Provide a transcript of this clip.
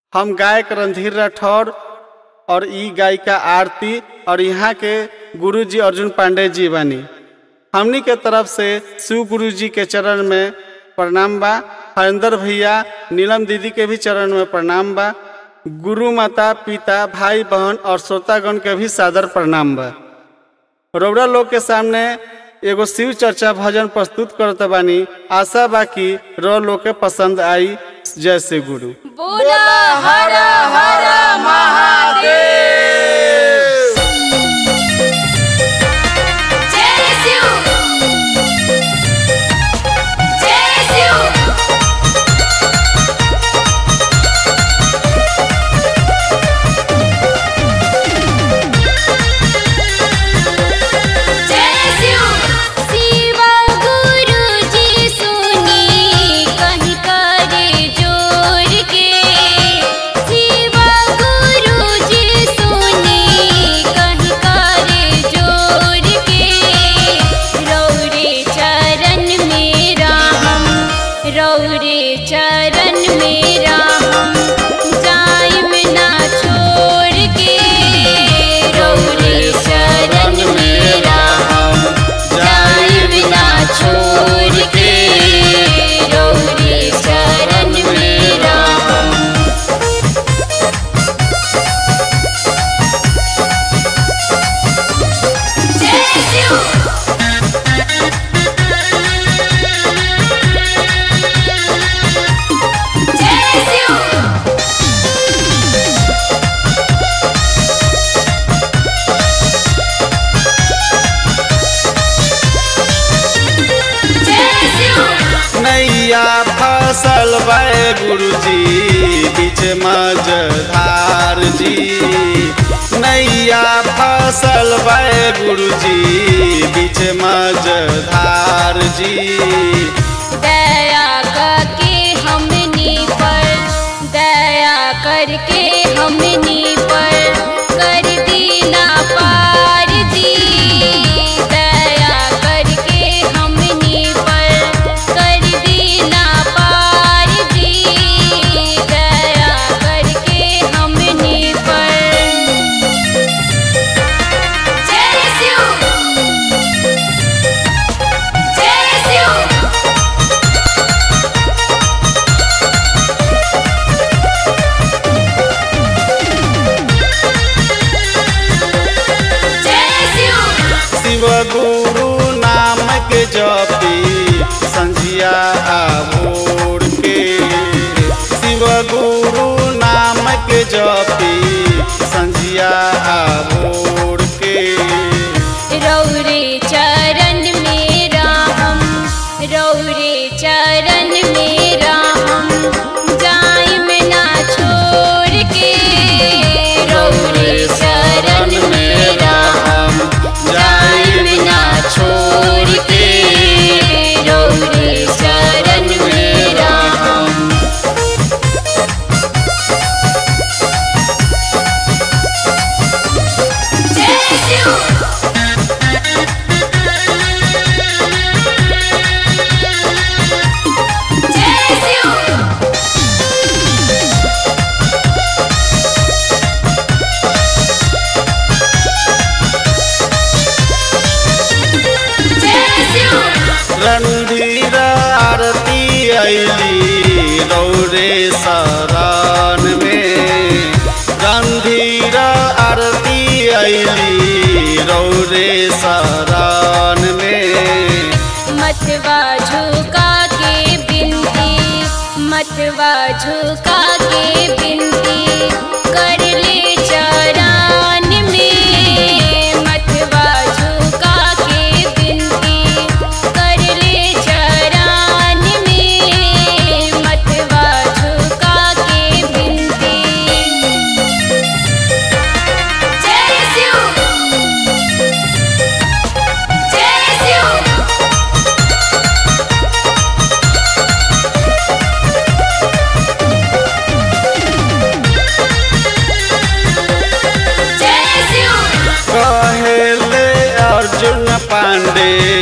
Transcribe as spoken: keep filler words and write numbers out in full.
हम गायक रणधीर राठौर और ई गायिका आरती और यहाँ के गुरुजी अर्जुन पांडे जी बानी। हमनी के तरफ से शिव गुरु जी के चरण में प्रणाम बा। हरिंदर भैया नीलम दीदी के भी चरण में प्रणाम बा। गुरु माता पिता भाई बहन और श्रोतागण के भी सादर प्रणाम बा। रौरा लोग के सामने एगो शिव चर्चा भजन प्रस्तुत करत बानी। आशा बा कि रौ लोग के पसंद आई। जय श्री गुरु। बोला हर हर महादेव। जय शिव जय शिव। जय शिव। शिवा गुरु जी सुनी कहीं करे जोर के। शिवा गुरु जी सुनी कहीं करे जोर के। रौरे चरण मेरा हम रौरे चरण मेरा हम जाइम ना छोड़ के। रौरे चरण मेरा हम जाइम ना छोड़ के। रौरे चरण मेरा हम। जय शिव जय शिव। जय शिव। नैया फसल बाए गुरुजी बीच मझधार जी। नैया फसल बाए गुरुजी बीच मझधार जी। दया करके हमनी पर दया करके हमनी पर कर दीना पार जी। दया करके हमनी पर कर दीना पार जी। दया करके हमनी पर। जय शिव जय शिव। जय शिव। शिव गुरु नाम के जपी संझिया भोर के। शिव गुरु नाम के जपी संझिया भोर के। रौरे चरण मेरा हम रौरे चरण मेरा हम जाइम ना छोड़ के। रौरे चरण मेरा हम जाइम ना छोड़ के। रौरे चरण मेरा हम। जय शिव जय शिव। जय शिव। रणधीर आरती अली रौरे शरण में। रणधीर आरती अली रौरे शरण में। मतवा झुका के बिनती मतवा झुका के बिनती कर ले चरण में। मतवा झुका के बिनती कर ले चरण में। मतवा झुका के बिनती। जय शिव जय शिव। जय शिव कहेले अर्जुन पांडे